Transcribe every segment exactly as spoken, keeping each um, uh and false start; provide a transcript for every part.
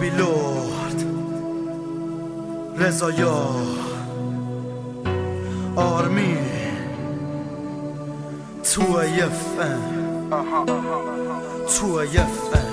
میلورد رضایا آرمین تو یفن تو یفن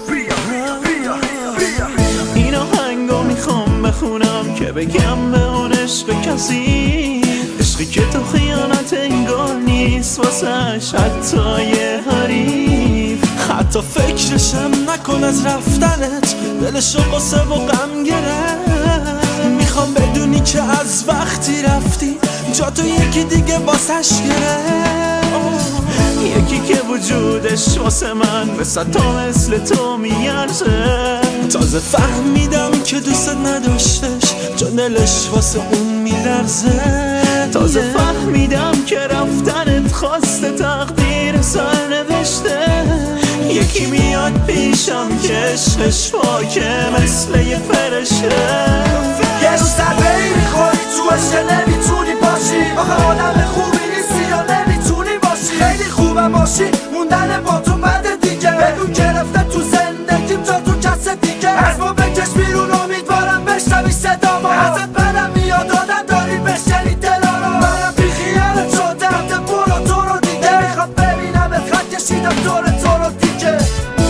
این آهنگو میخوام بخونم که بگم به اون عشق کسی، عشقی که تو خیانت انگار نیست واسش حتی یه حریف. حتی فکرشم نکن از رفتنت، دلشو قصه و غم گرفت. میخوام بدونی که از وقتی رفتی جا تو یکی دیگه واسش گرفت، یکی که وجودش واسه من مثل تا مثل تو میارزه. تازه فهمیدم که دوست نداشتش چون دلش واسه اون میلرزه. تازه فهمیدم که رفتنت خواسته تقدیر سر نوشته. یکی میاد پیشم که عشقش پاکه مثل یه فرشه. یه روز ضربه‌ای میخوری تو عشق نمیتونی باشی، آخه آدم خوبی نیستی یا نمیتونی باشی. خیلی خوبه باشی موندن با تو بعد دیگه، بدون گرفته تو زندگیم تا تو کس دیگه. از ما بکش بیرون امیدوارم بشنوی صدامو، ازت بدم میاد آدم داری بشنی دلارو. منم بی خیالت شدم ده برو تو رو دیگه، میخواد ببینم ات خط کشیدم دور تو رو دیگه.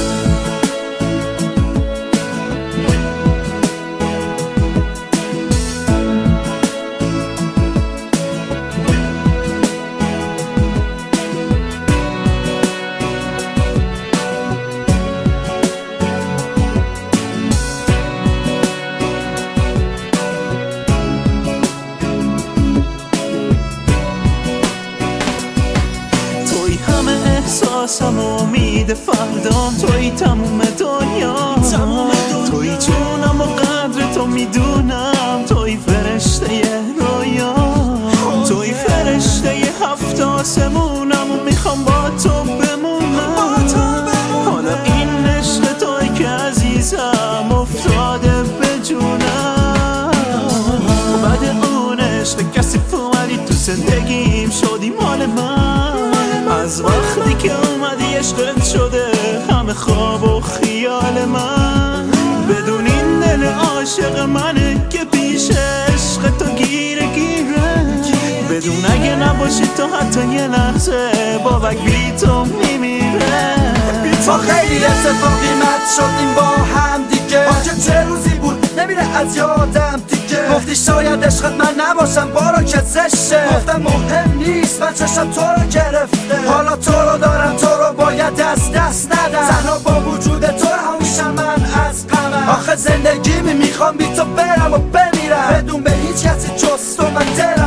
احساسم و امید فردام، توی تموم دنیا، توی جونم و قدر تو میدونم. توی فرشته رویا، توی فرشته هفت آسمونم و میخوام با تو بمونم. حالا این عشق توی که عزیزم افتاده به جونم. بعد اون عشق کسی اومدی تو زندگیم شدی مال من. از وقتی که اومدی عشقت شده همه خواب و خیال من. بدون این دل عاشق منه که پیش عشق تو گیره گیره. بدون اگه نباشی تو حتی یه لحظه بابک بی تو میمیره. ما خیلی اتفاقی مد شدیم با هم دیگه، آنکه چه روزی بود نمیره از یادم دیگه. گفتی شاید عشقت من نباشم بارا که زشه، گفتم مهم نیست من چشم تو رو گرفته. حالا تو رو دارم تو رو باید از دست ندم، تنها با وجود تو همیشه من از غمم. آخه زندگی می میخوام بی تو برم و بمیرم، بدون به هیچ کسی جز تو من دل